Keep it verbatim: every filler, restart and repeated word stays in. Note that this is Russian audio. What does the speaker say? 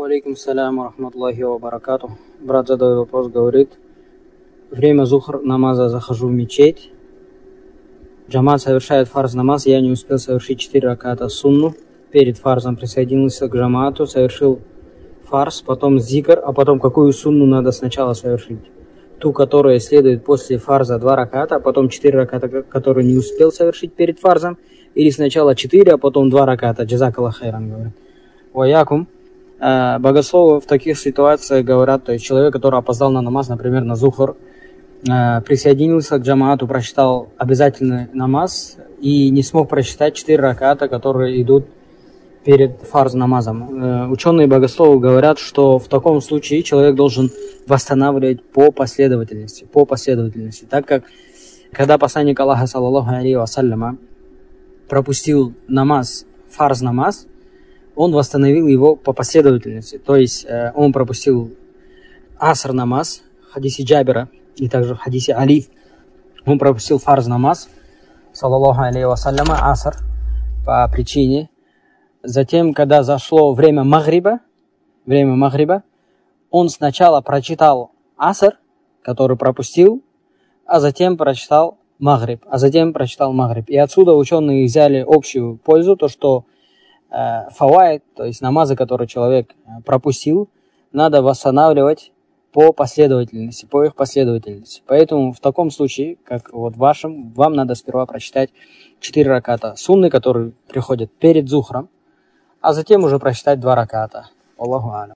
Алейкум салям ва рахматуллахи ва баракату. Брат задает вопрос, говорит: время зухр намаза, захожу в мечеть, джамат совершает фарз намаз, я не успел совершить четыре раката сунну, перед фарзом присоединился к джамату, совершил фарз, потом зикр, а потом какую сунну надо сначала совершить? Ту, которая следует после фарза два раката, а потом четыре раката, которые не успел совершить перед фарзом, или сначала четыре, а потом два раката? Джазакаллах хайран, говорит. Ваякум. Богословы в таких ситуациях говорят, то есть человек, который опоздал на намаз, например, на зухр, присоединился к джамаату, прочитал обязательный намаз и не смог прочитать четыре раката, которые идут перед фарз намазом. Ученые богословы говорят, что в таком случае человек должен восстанавливать по последовательности, по последовательности, так как когда посланник Аллаха, саллаллаху алейхи вассаляма, пропустил намаз, фарз намаз, он восстановил его по последовательности. То есть э, он пропустил аср намаз, в хадисе Джабира, и также в хадисе Али, он пропустил фарз намаз, саллаллаху алейхи вассаляма, аср, по причине. Затем, когда зашло время магриба, время магриба, он сначала прочитал аср, который пропустил, а затем прочитал магриб, а затем прочитал магриб. И отсюда ученые взяли общую пользу, то что э, фавайд, то есть намазы, которые человек пропустил, надо восстанавливать по последовательности, по их последовательности. Поэтому в таком случае, как вот в вашем, вам надо сперва прочитать четыре раката сунны, которые приходят перед зухром, а затем уже прочитать два раката. Аллаху алям.